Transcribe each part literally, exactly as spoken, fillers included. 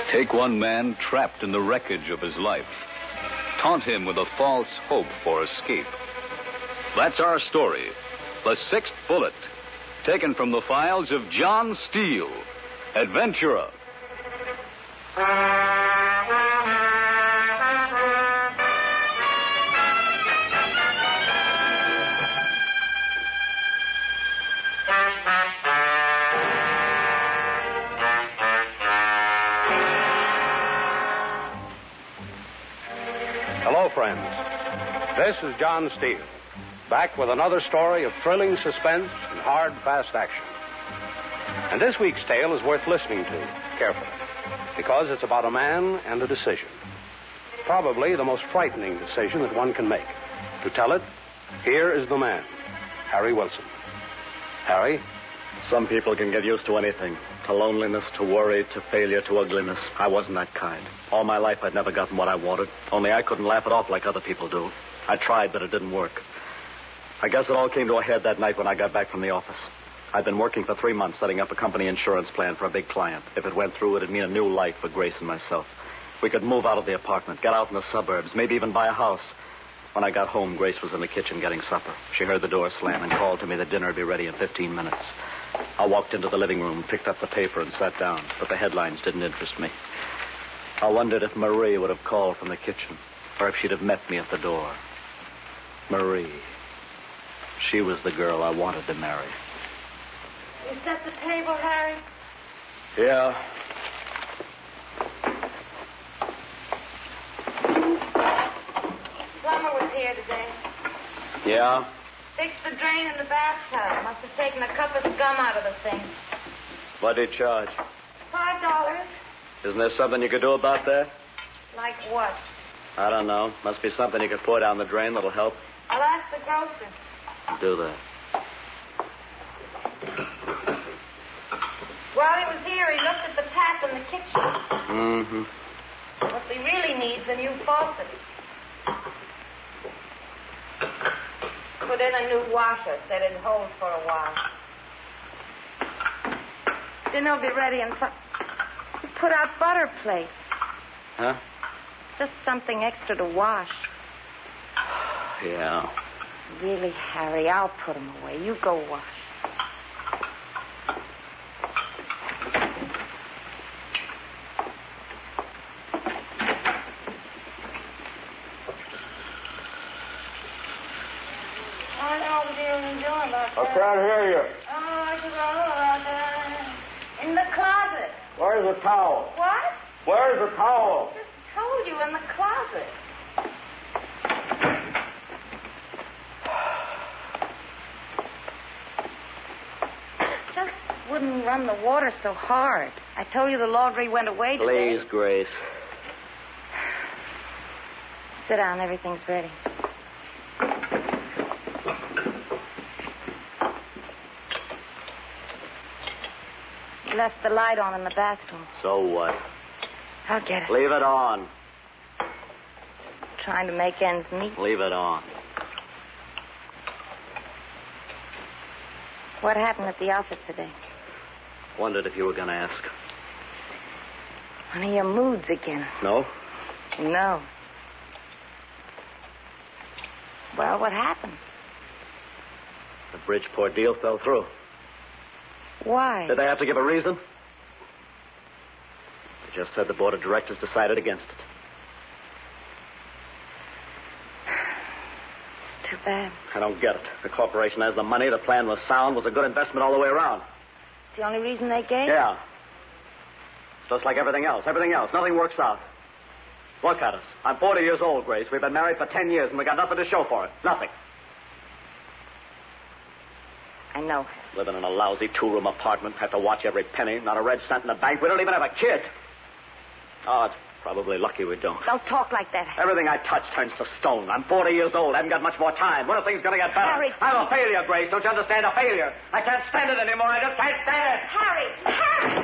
Take one man trapped in the wreckage of his life. Taunt him with a false hope for escape. That's our story, The Sixth Bullet, taken from the files of John Steele, adventurer. Hello, friends. This is John Steele, back with another story of thrilling suspense and hard, fast action. And this week's tale is worth listening to carefully, because it's about a man and a decision. Probably the most frightening decision that one can make. To tell it, here is the man, Harry Wilson. Harry? Some people can get used to anything. To loneliness, to worry, to failure, to ugliness. I wasn't that kind. All my life I'd never gotten what I wanted. Only I couldn't laugh it off like other people do. I tried, but it didn't work. I guess it all came to a head that night when I got back from the office. I'd been working for three months setting up a company insurance plan for a big client. If it went through, it'd mean a new life for Grace and myself. We could move out of the apartment, get out in the suburbs, maybe even buy a house. When I got home, Grace was in the kitchen getting supper. She heard the door slam and called to me that dinner would be ready in fifteen minutes. I walked into the living room, picked up the paper, and sat down, but the headlines didn't interest me. I wondered if Marie would have called from the kitchen, or if she'd have met me at the door. Marie. She was the girl I wanted to marry. You set the table, Harry? Yeah. Plumber was here today. Yeah? Fixed the drain in the bathtub. Must have taken a cup of scum out of the thing. What did he charge? Five dollars. Isn't there something you could do about that? Like what? I don't know. Must be something you could pour down the drain that'll help. I'll ask the grocer. Do that. While he was here, he looked at the tap in the kitchen. Mm-hmm. What he really needs is a new faucet. Put in a new washer. Set it in hold for a while. Dinner will be ready in five. Put out butter plates. Huh? Just something extra to wash. Yeah. Really, Harry, I'll put them away. You go wash. I know what you're doing about that. I can't hear you. Oh, I forgot about that. In the closet. Where's the towel? What? Where's the towel? I just told you, in the closet. Just wouldn't run the water so hard. I told you the laundry went away today. Please, Grace. Sit down. Everything's ready. You left the light on in the bathroom. So what? I'll get it. Leave it on. Trying to make ends meet. Leave it on. What happened at the office today? Wondered if you were going to ask. One of your moods again. No? No. Well, what happened? The Bridgeport deal fell through. Why? Did they have to give a reason? They just said the board of directors decided against it. Too bad. I don't get it. The corporation has the money. The plan was sound. Was a good investment all the way around. It's the only reason they gave? Yeah. Just like everything else. Everything else. Nothing works out. Look at us. I'm forty years old, Grace. We've been married for ten years, and we got nothing to show for it. Nothing. I know. Living in a lousy two-room apartment. Have to watch every penny. Not a red cent in the bank. We don't even have a kid. Oh, it's probably lucky we don't. Don't talk like that. Everything I touch turns to stone. I'm forty years old. I haven't got much more time. When are things going to get better? Harry. I'm a failure, Grace. Don't you understand? A failure. I can't stand it anymore. I just can't stand it. Harry! Harry!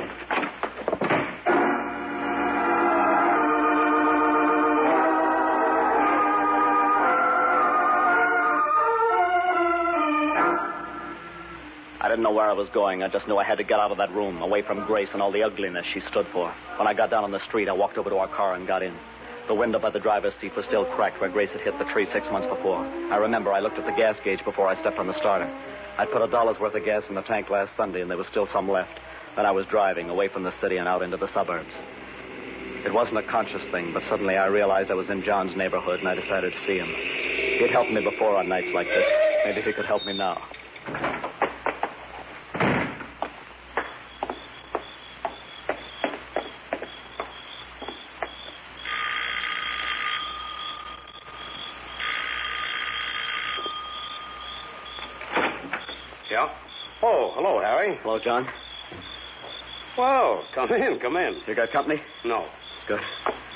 I didn't know where I was going. I just knew I had to get out of that room, away from Grace and all the ugliness she stood for. When I got down on the street, I walked over to our car and got in. The window by the driver's seat was still cracked where Grace had hit the tree six months before. I remember I looked at the gas gauge before I stepped on the starter. I'd put a dollar's worth of gas in the tank last Sunday, and there was still some left. Then I was driving away from the city and out into the suburbs. It wasn't a conscious thing, but suddenly I realized I was in John's neighborhood, and I decided to see him. He'd helped me before on nights like this. Maybe he could help me now. Yeah? Oh, hello, Harry. Hello, John. Well, come in, come in. You got company? No. It's good.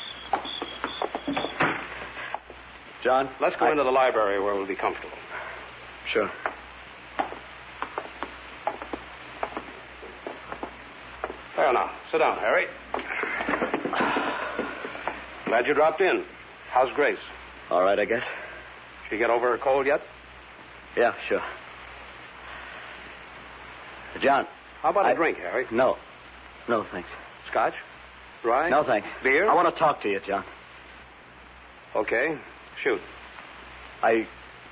John? Let's go I... into the library where we'll be comfortable. Sure. Well, now, sit down, Harry. Glad you dropped in. How's Grace? All right, I guess. She get over her cold yet? Yeah, sure. John. How about I... a drink, Harry? No. No, thanks. Scotch? Rye? No, thanks. Beer? I want to talk to you, John. Okay. Shoot. I...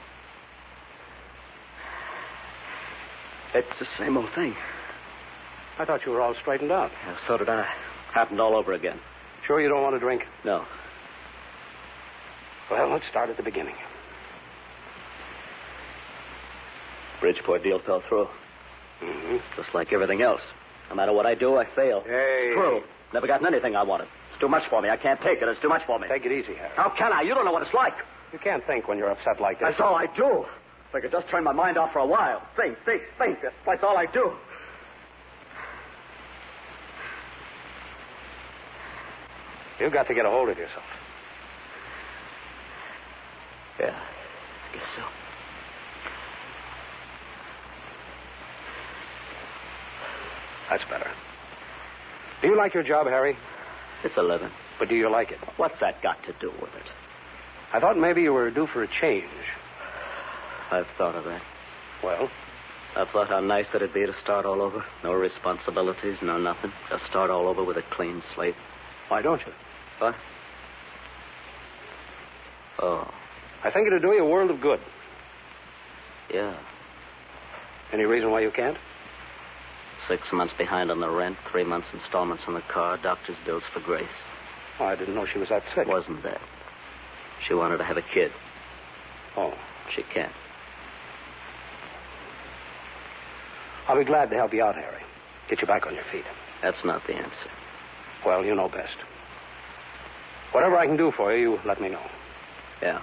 It's the same old thing. I thought you were all straightened out. Yeah, so did I. Happened all over again. Sure you don't want to drink? No. Well, let's start at the beginning. Bridgeport deal fell through. Mm-hmm. Just like everything else. No matter what I do, I fail. Hey. True. Never gotten anything I wanted. It's too much for me. I can't take it. It's too much for me. Take it easy, Harry. How can I? You don't know what it's like. You can't think when you're upset like this. That's all I do. If I could just turn my mind off for a while. Think, think, think. That's, that's all I do. You've got to get a hold of yourself. Yeah, I guess so. That's better. Do you like your job, Harry? It's a living. But do you like it? What's that got to do with it? I thought maybe you were due for a change. I've thought of that. Well? I've thought how nice it'd be to start all over. No responsibilities, no nothing. Just start all over with a clean slate. Why don't you? What? Oh. I think it'd do you a world of good. Yeah. Any reason why you can't? Six months behind on the rent, three months installments on the car, doctor's bills for Grace. Oh, I didn't know she was that sick. Wasn't that? She wanted to have a kid. Oh. She can't. I'll be glad to help you out, Harry. Get you back on your feet. That's not the answer. Well, you know best. Whatever I can do for you, you let me know. Yeah.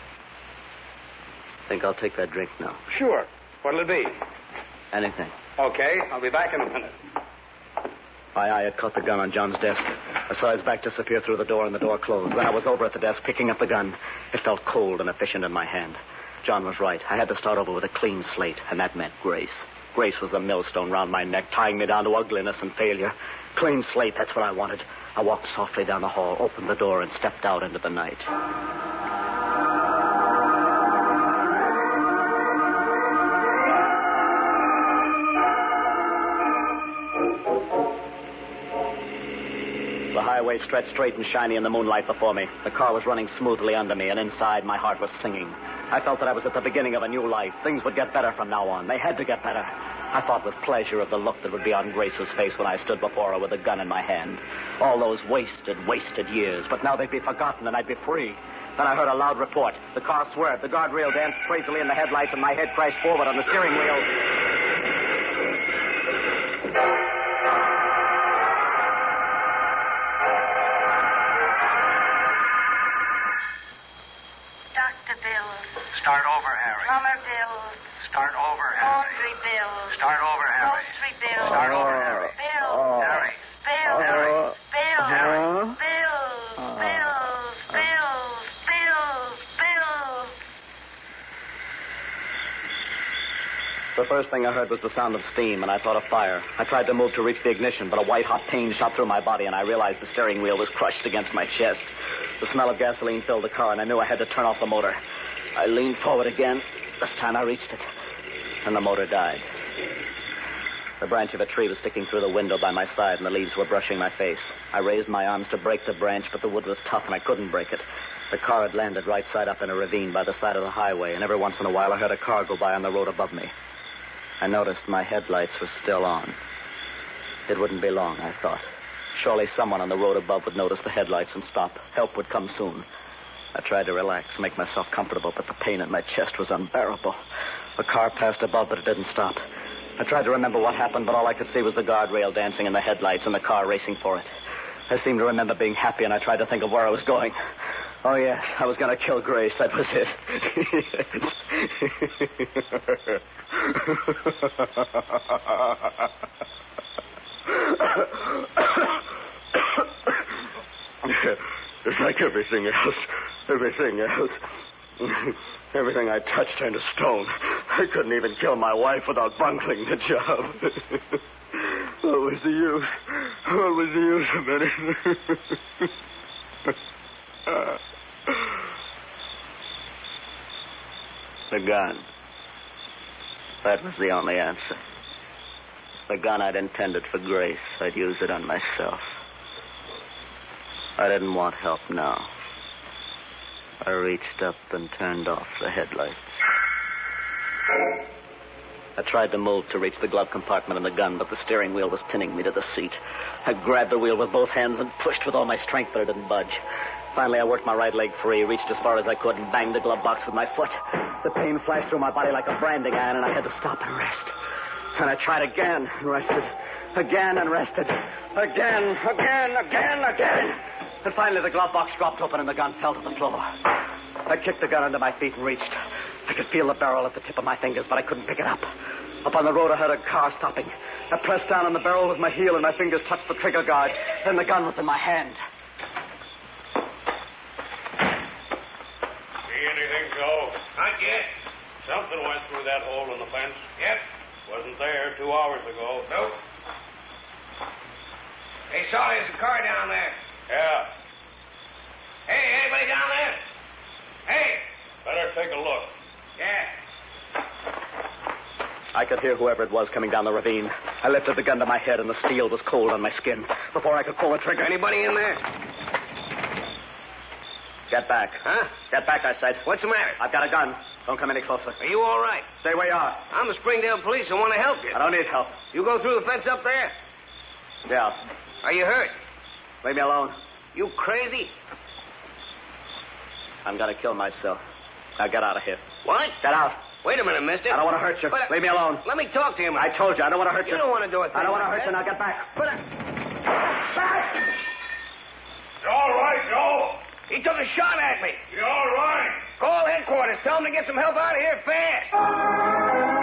Think I'll take that drink now. Sure. What'll it be? Anything. Okay, I'll be back in a minute. My eye had caught the gun on John's desk. I saw his back disappear through the door and the door closed. Then I was over at the desk picking up the gun. It felt cold and efficient in my hand. John was right. I had to start over with a clean slate, and that meant Grace. Grace was the millstone round my neck, tying me down to ugliness and failure. Clean slate, that's what I wanted. I walked softly down the hall, opened the door, and stepped out into the night. The highway stretched straight and shiny in the moonlight before me. The car was running smoothly under me, and inside my heart was singing. I felt that I was at the beginning of a new life. Things would get better from now on. They had to get better. I thought with pleasure of the look that would be on Grace's face when I stood before her with a gun in my hand. All those wasted, wasted years. But now they'd be forgotten, and I'd be free. Then I heard a loud report. The car swerved. The guardrail danced crazily in the headlights, and my head crashed forward on the steering wheel. Start over, Harry. Plumber bills. Start over, Harry. Laundry bills. Start over, Harry. Grocery bills. Start over, Harry. Bills. Oh. Harry. Bills. Harry. Bills. Harry. Bills. Oh. Bills. Bills. Bills. Bills. The first thing I heard was the sound of steam, and I thought of fire. I tried to move to reach the ignition, but a white-hot pain shot through my body, and I realized the steering wheel was crushed against my chest. The smell of gasoline filled the car, and I knew I had to turn off the motor. I leaned forward again. This time I reached it, and the motor died. The branch of a tree was sticking through the window by my side, and the leaves were brushing my face. I raised my arms to break the branch, but the wood was tough, and I couldn't break it. The car had landed right side up in a ravine by the side of the highway, and every once in a while I heard a car go by on the road above me. I noticed my headlights were still on. It wouldn't be long, I thought. Surely someone on the road above would notice the headlights and stop. Help would come soon. I tried to relax, make myself comfortable, but the pain in my chest was unbearable. The car passed above, but it didn't stop. I tried to remember what happened, but all I could see was the guardrail dancing in the headlights and the car racing for it. I seemed to remember being happy, and I tried to think of where I was going. Oh, yes, I was going to kill Grace. That was it. It's like everything else. Everything else. Everything I touched turned to stone. I couldn't even kill my wife without bungling the job. What was the use? What was the use of anything? The gun. That was the only answer. The gun I'd intended for Grace. I'd use it on myself. I didn't want help now. I reached up and turned off the headlights. I tried to move to reach the glove compartment in the gun, but the steering wheel was pinning me to the seat. I grabbed the wheel with both hands and pushed with all my strength, but it didn't budge. Finally, I worked my right leg free, reached as far as I could, and banged the glove box with my foot. The pain flashed through my body like a branding iron, and I had to stop and rest. And I tried again and rested. Again and rested. Again, again, again, again. And finally, the glove box dropped open and the gun fell to the floor. I kicked the gun under my feet and reached. I could feel the barrel at the tip of my fingers, but I couldn't pick it up. Up on the road, I heard a car stopping. I pressed down on the barrel with my heel, and my fingers touched the trigger guard. Then the gun was in my hand. See anything, Joe? Not yet. Something went through that hole in the fence. Yep. Wasn't there two hours ago. Nope. Hey, saw there's a car down there. Yeah. Hey, anybody down there? Hey. Better take a look. Yeah. I could hear whoever it was coming down the ravine. I lifted the gun to my head, and the steel was cold on my skin. Before I could pull the trigger... Anybody in there? Get back. Huh? Get back, I said. What's the matter? I've got a gun. Don't come any closer. Are you all right? Stay where you are. I'm the Springdale police. I want to help you. I don't need help. You go through the fence up there? Yeah. Are you hurt? Leave me alone. You crazy? I'm going to kill myself. Now get out of here. What? Get out. Wait a minute, mister. I don't want to hurt you. But, uh, Leave me alone. Let me talk to him. I told you, I don't want to hurt you. You don't want to do it. I don't want to hurt you. Now get back. But, uh... Back! You all right, Joe? He took a shot at me. You all right? Call headquarters. Tell them to get some help out of here fast.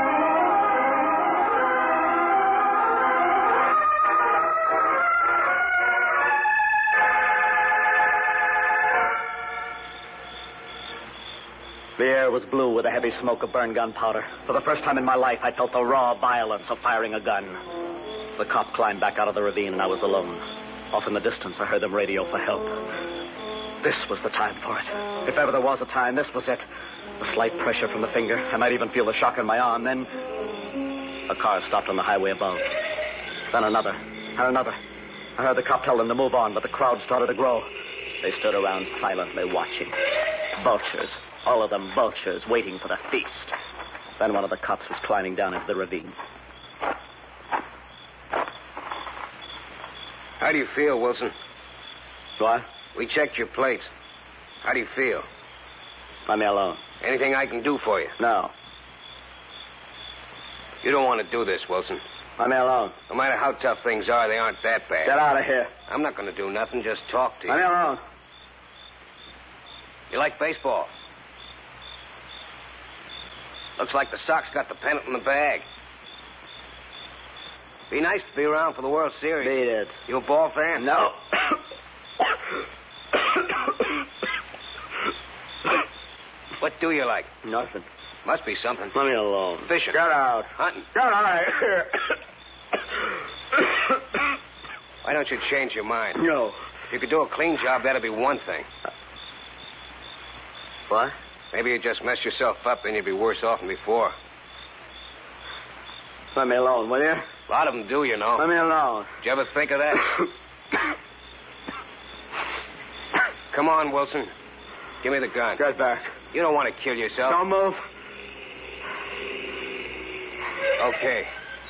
The air was blue with a heavy smoke of burned gunpowder. For the first time in my life, I felt the raw violence of firing a gun. The cop climbed back out of the ravine, and I was alone. Off in the distance, I heard them radio for help. This was the time for it. If ever there was a time, this was it. A slight pressure from the finger. I might even feel the shock in my arm. Then a car stopped on the highway above. Then another, and another. I heard the cop tell them to move on, but the crowd started to grow. They stood around silently watching. Vultures. All of them vultures waiting for the feast. Then one of the cops was climbing down into the ravine. How do you feel, Wilson? What? We checked your plates. How do you feel? Let me alone. Anything I can do for you? No. You don't want to do this, Wilson. Let me alone. No matter how tough things are, they aren't that bad. Get out of here. I'm not going to do nothing, just talk to you. Let me alone. You like baseball? Looks like the Sox got the pennant in the bag. Be nice to be around for the World Series. Beat it. You a ball fan? No. What do you like? Nothing. Must be something. Let me alone. Fishing. Get out. Hunting. Get out of here. Why don't you change your mind? No. If you could do a clean job, that'd be one thing. What? Maybe you just mess yourself up, then you'd be worse off than before. Let me alone, will you? A lot of them do, you know. Let me alone. Did you ever think of that? Come on, Wilson. Give me the gun. Get back. You don't want to kill yourself. Don't move. Okay.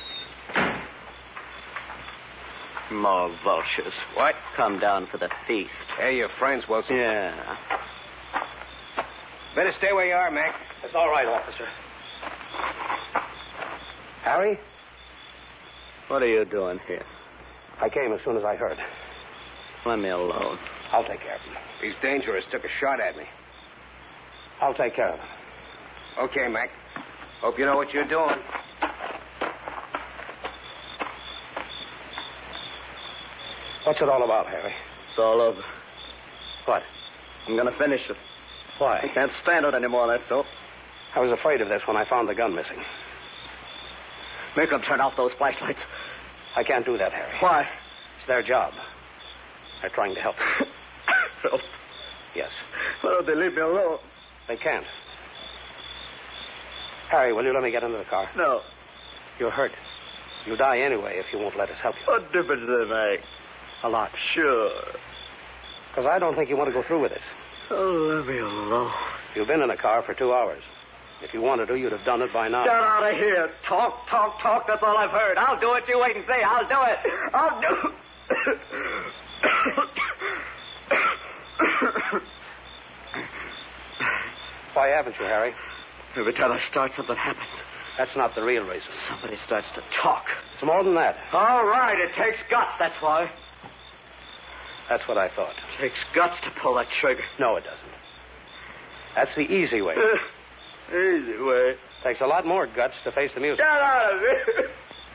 More vultures. What? Come down for the feast. Hey, your friends, Wilson. Yeah. Better stay where you are, Mac. It's all right, officer. Harry? What are you doing here? I came as soon as I heard. Let me alone. I'll take care of him. He's dangerous. Took a shot at me. I'll take care of him. Okay, Mac. Hope you know what you're doing. What's it all about, Harry? It's all over. What? I'm going to finish it. Why? I can't stand it anymore, that's all. I was afraid of this when I found the gun missing. Make them turn off those flashlights. I can't do that, Harry. Why? It's their job. They're trying to help me. Help? Yes. Why don't they leave me alone? They can't. Harry, will you let me get into the car? No. You're hurt. You'll die anyway if you won't let us help you. What difference does it make? A lot. Sure. Because I don't think you want to go through with it. Oh, let me alone. You've been in a car for two hours. If you wanted to, you'd have done it by now. Get out of here. Talk, talk, talk. That's all I've heard. I'll do it. You wait and see. I'll do it. I'll do Why haven't you, Harry? Every time I start, something happens. That's not the real reason. Somebody starts to talk. It's more than that. All right. It takes guts. That's why. That's what I thought. It takes guts to pull that trigger. No, it doesn't. That's the easy way. Easy way. Takes a lot more guts to face the music. Get out of here.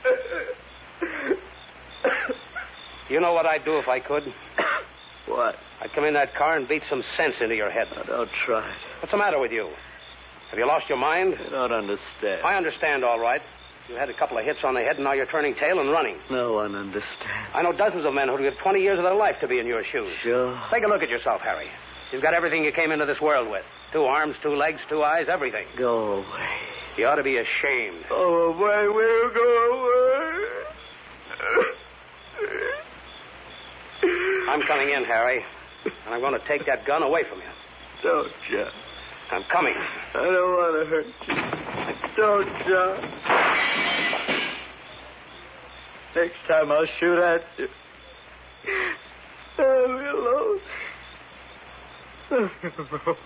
You know what I'd do if I could? What? I'd come in that car and beat some sense into your head. Oh, don't try it. What's the matter with you? Have you lost your mind? I don't understand. I understand, all right. You had a couple of hits on the head, and now you're turning tail and running. No one understands. I know dozens of men who'd give twenty years of their life to be in your shoes. Sure. Take a look at yourself, Harry. You've got everything you came into this world with. Two arms, two legs, two eyes, everything. Go away. You ought to be ashamed. Go away, will go away. I'm coming in, Harry, and I'm going to take that gun away from you. Don't, John. I'm coming. I don't want to hurt you. Don't, John. Next time I'll shoot at you. Leave me alone. Leave me alone.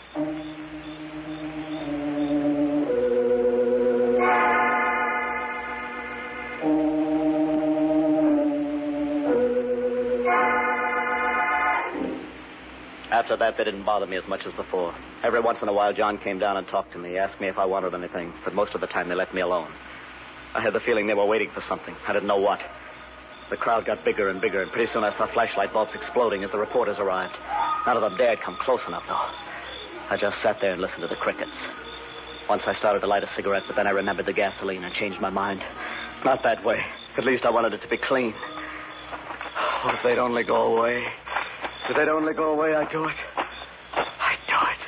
After that, they didn't bother me as much as before. Every once in a while, John came down and talked to me, asked me if I wanted anything, but most of the time they left me alone. I had the feeling they were waiting for something. I didn't know what. The crowd got bigger and bigger, and pretty soon I saw flashlight bulbs exploding as the reporters arrived. None of them dared come close enough, though. I just sat there and listened to the crickets. Once I started to light a cigarette, but then I remembered the gasoline and changed my mind. Not that way. At least I wanted it to be clean. Oh, if they'd only go away. If they'd only go away, I'd do it. I'd do it.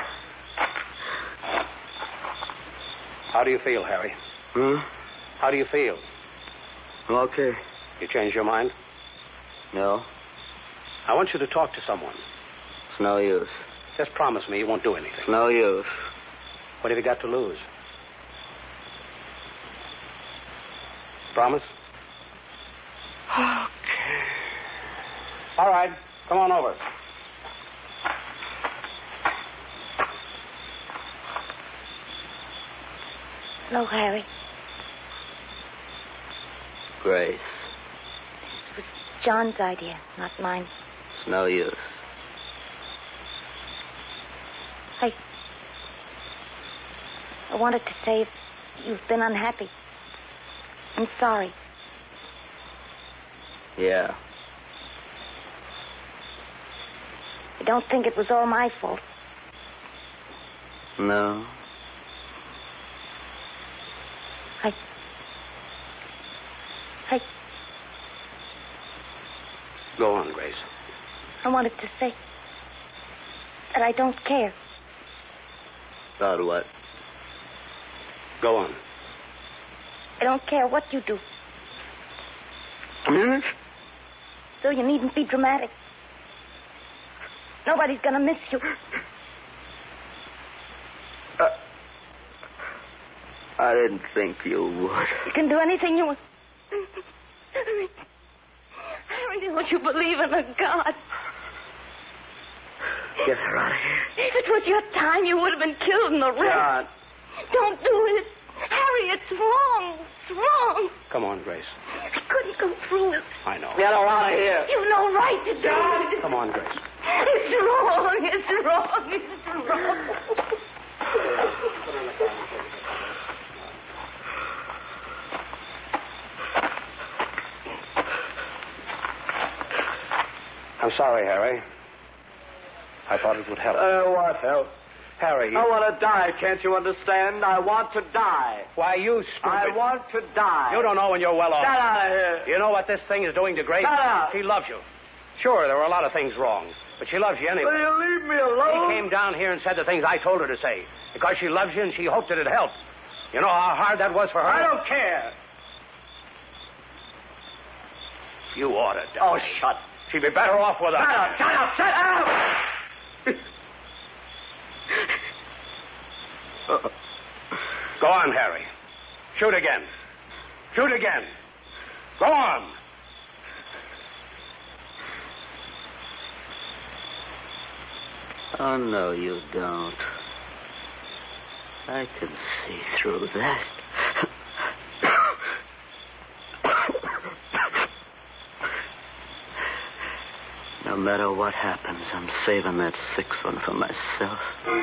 How do you feel, Harry? Hmm? How do you feel? Okay. You changed your mind? No. I want you to talk to someone. It's no use. Just promise me you won't do anything. It's no use. What have you got to lose? Promise? Okay. All right. Come on over. Hello, Harry. Grace. It was John's idea, not mine. It's no use. I... I wanted to say if you've been unhappy. I'm sorry. Yeah. I don't think it was all my fault. No. I... I... Go on, Grace. I wanted to say that I don't care. About what? Go on. I don't care what you do. Hmm? So you needn't be dramatic. Nobody's gonna miss you. Uh, I didn't think you would. You can do anything you want. Harry, Harry, don't you believe in a God? Get her out of here. If it was your time, you would have been killed in the wreck. John. Don't do it. Harry, it's wrong. It's wrong. Come on, Grace. I couldn't go through it. I know. Get her out of here. You've no right to do it. Come on, Grace. It's wrong. It's wrong. It's wrong. I'm sorry, Harry. I thought it would help. Uh, what help? Harry, you... I want to die, can't you understand? I want to die. Why, you stupid... I want to die. You don't know when you're well off. Get out of here. You know what this thing is doing to Grace? Get out. She loves you. Sure, there were a lot of things wrong, but she loves you anyway. Will you leave me alone? She came down here and said the things I told her to say because she loves you and she hoped that it'd help. You know how hard that was for her? I don't care. You ought to die. Oh, shut. She'd be better off with us. Shut up, shut up, shut up! Go on, Harry. Shoot again. Shoot again. Go on. Oh, no, you don't. I can see through that. No matter what happens, I'm saving that sixth one for myself.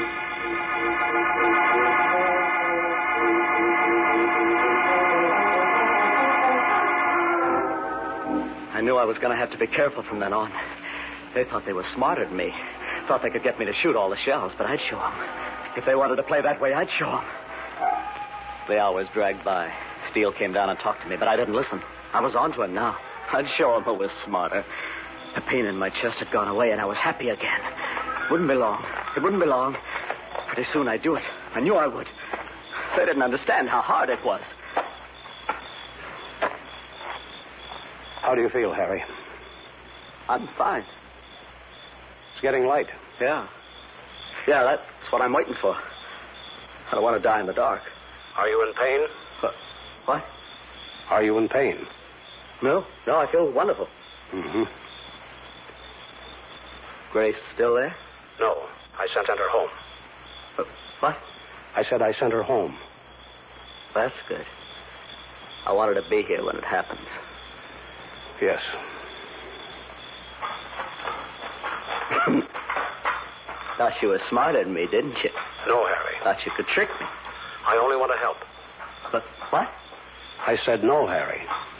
I knew I was going to have to be careful from then on. They thought they were smarter than me. Thought they could get me to shoot all the shells, but I'd show them. If they wanted to play that way, I'd show them. The hours dragged by. Steele came down and talked to me, but I didn't listen. I was on to him now. I'd show him who was smarter. The pain in my chest had gone away, and I was happy again. It wouldn't be long. It wouldn't be long. Pretty soon I'd do it. I knew I would. They didn't understand how hard it was. How do you feel, Harry? I'm fine. It's getting light. Yeah. Yeah, that's what I'm waiting for. I don't want to die in the dark. Are you in pain? What? What? Are you in pain? No. No, I feel wonderful. Mm-hmm. Grace still there? No, I sent her home. Uh, what? I said I sent her home. That's good. I wanted to be here when it happens. Yes. Thought you were smarter than me, didn't you? No, Harry. Thought you could trick me. I only want to help. But what? I said no, Harry.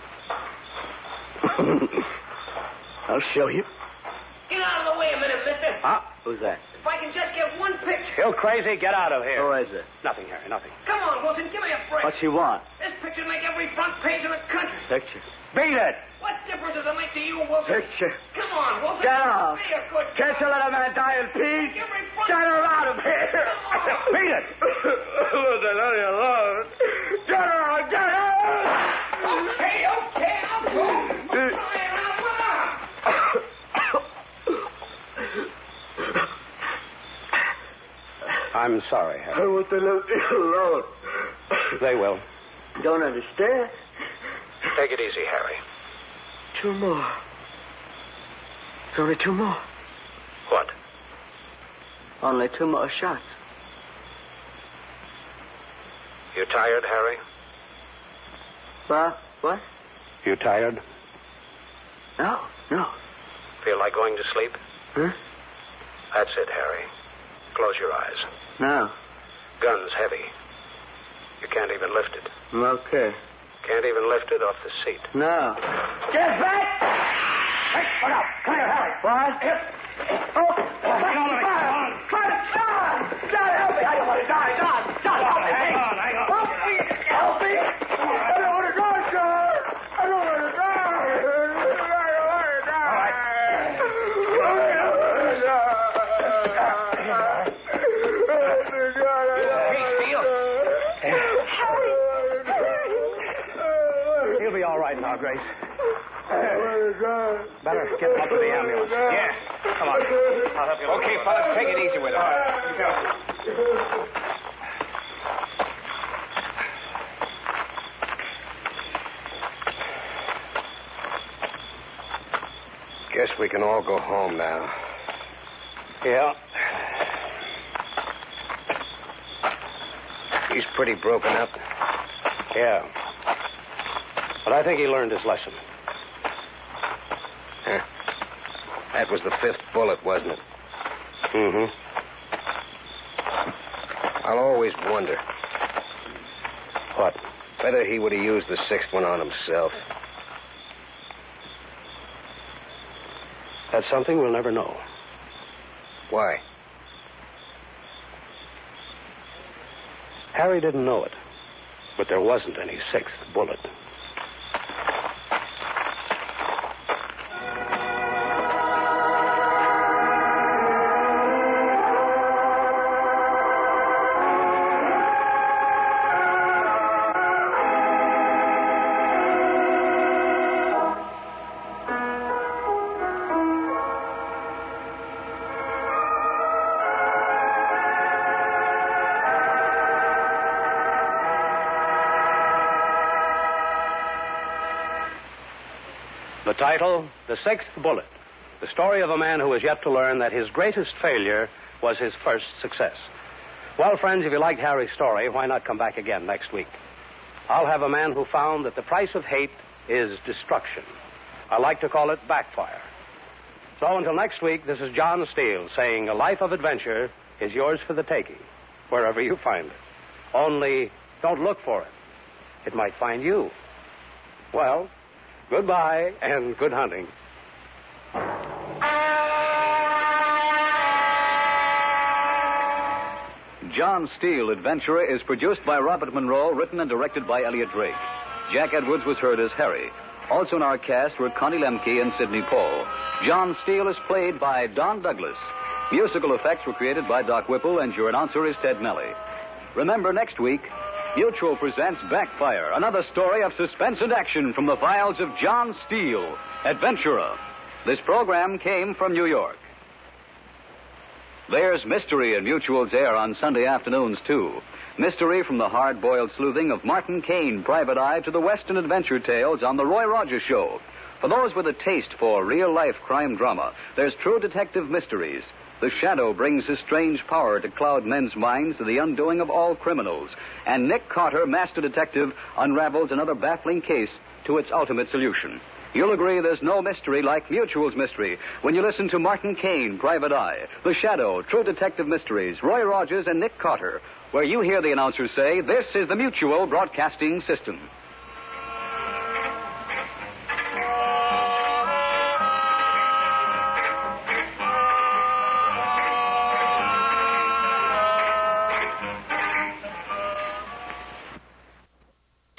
I'll show you. Get out of the way a minute, mister. Huh? Who's that? If I can just get one picture. You crazy? Get out of here. Who is it? Nothing, Harry, nothing. Come on, Wilson, give me a break. What you want? This picture make every front page of the country. Picture. Beat it! What difference does it make to you, Wilson? Picture. Come on, Wilson. Get out. Be a good Can't you guy. let a man die in peace? Make every front... Get her out of here. Beat it! Listen, leave me alone. Get her out. Get her out. Okay, okay, I'll go. I'm crying out loud. I'm sorry, Harry. I want to leave me alone. They will. Don't understand. Take it easy, Harry. Two more. Only two more. What? Only two more shots. You tired, Harry? What? What? You tired? No, no. Feel like going to sleep? Huh? That's it, Harry. Close your eyes. No. Gun's heavy. You can't even lift it. I'm okay. Can't even lift it off the seat. No. Get back! Hey, look out! Come here, Harry. What? Here. Oh! Hang on, Come on! Try to... John! John, help me! I don't want to die. John! John, help me! Hang on, hang on. Help me! Help me! I don't want to die, John! I don't want to die! I don't want to die! All right. Hey, Steele. He'll be all right now, Grace. Better get him up to the ambulance. Yeah. Come on. I'll help you. Okay, fellas, take it easy with him. You go. Guess we can all go home now. Yeah. He's pretty broken up. Yeah. But I think he learned his lesson. Huh. That was the fifth bullet, wasn't it? Mm-hmm. I'll always wonder. What? Whether he would have used the sixth one on himself. That's something we'll never know. Why? Harry didn't know it, but there wasn't any sixth bullet. The title, The Sixth Bullet. The story of a man who has yet to learn that his greatest failure was his first success. Well, friends, if you liked Harry's story, why not come back again next week? I'll have a man who found that the price of hate is destruction. I like to call it backfire. So until next week, this is John Steele saying a life of adventure is yours for the taking, wherever you find it. Only don't look for it. It might find you. Well, goodbye and good hunting. John Steele, Adventurer, is produced by Robert Monroe, written and directed by Elliot Drake. Jack Edwards was heard as Harry. Also in our cast were Connie Lemke and Sidney Paul. John Steele is played by Don Douglas. Musical effects were created by Doc Whipple, and your announcer is Ted Melly. Remember, next week, Mutual presents Backfire, another story of suspense and action from the files of John Steele, Adventurer. This program came from New York. There's mystery in Mutual's air on Sunday afternoons, too. Mystery from the hard-boiled sleuthing of Martin Caine, Private Eye, to the Western adventure tales on The Roy Rogers Show. For those with a taste for real-life crime drama, there's True Detective Mysteries. The Shadow brings his strange power to cloud men's minds to the undoing of all criminals. And Nick Carter, Master Detective, unravels another baffling case to its ultimate solution. You'll agree there's no mystery like Mutual's mystery when you listen to Martin Caine, Private Eye, The Shadow, True Detective Mysteries, Roy Rogers, and Nick Carter, where you hear the announcer say, "This is the Mutual Broadcasting System."